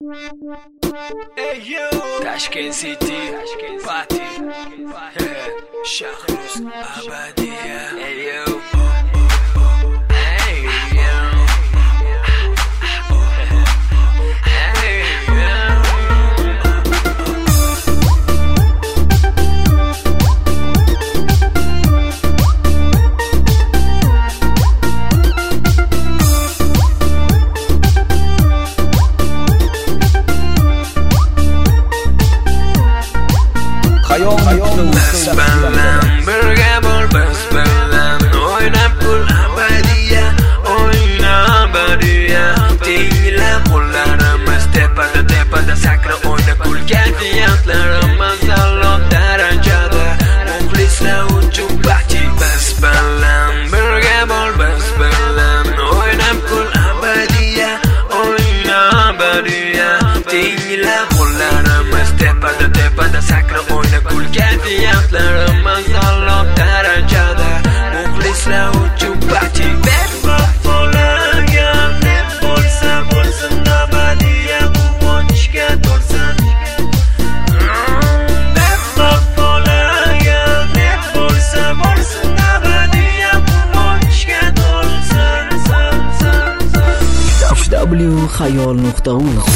Hey yo, Tashkent City, Party, Shahruz Abadiya. Hey yo, hey yo, hey yo. Biz bilan birga bo'l, biz bilan o'ynab kul abadiya, o'yna abadiya. Tingla qo'llarimiz tepada tepada sakra, o'yna kul kayfiyatlarimiz a'lo darajada. Muxlislar uchun party. Biz bilan birga bo'l, biz bilan o'ynab kul abadiya, o'yna abadiya. Tingla qo'llarimiz tepada tepada sakra, o'yna kul kayfiyatlarimiz a'lo darajada. Muxlislar uchun party. Bebop bo'lagan deb bo'lsa bo'lsin, abadiya quvonchga to'lsin. Bebop bo'lagan deb bo'lsa bo'lsin, abadiya quvonchga to'lsin. www.khayol.uz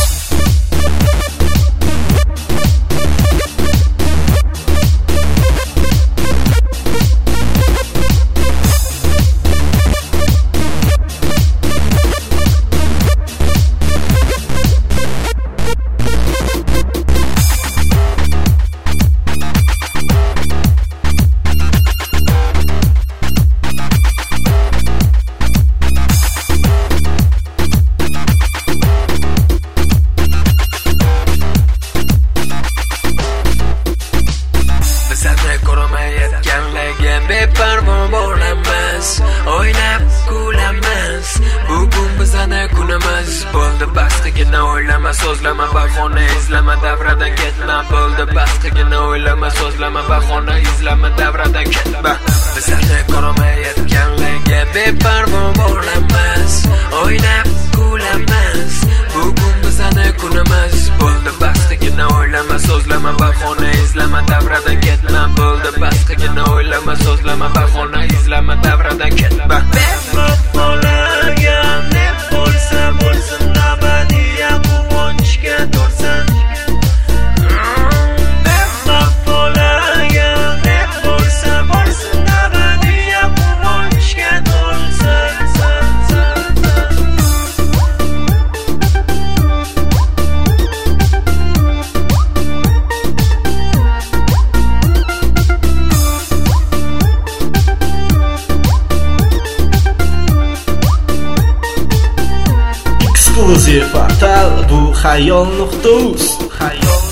beparvo bo'lamiz, o'ynab kulamiz. Bugun bizning kunimiz bo'ldi, basqigina o'ylama, so'zlama, bahona izlama, davradan ketma. Bo'ldi, basqigina o'ylama, so'zlama, bahona izlama, davradan ketma. Bizning ko'rmayotganlarga beparvo bo'lamiz, o'ynab kulamiz. Bugun bizning kunimiz bo'ldi, basqigina o'ylama, so'zlama, bahona izlama, davradan ketma. Bo'ldi, basqigina o'ylama, so'zlama, bahona izlama, davradan ketma. Bebop bo'lagan deb bo'lsa bo'lsin, abadiya quvonchga to'lsin. Bebop bo'lagan deb bo'lsa bo'lsin, abadiya quvonchga to'lsin. Eksklyuziv portal bu khayol.uz.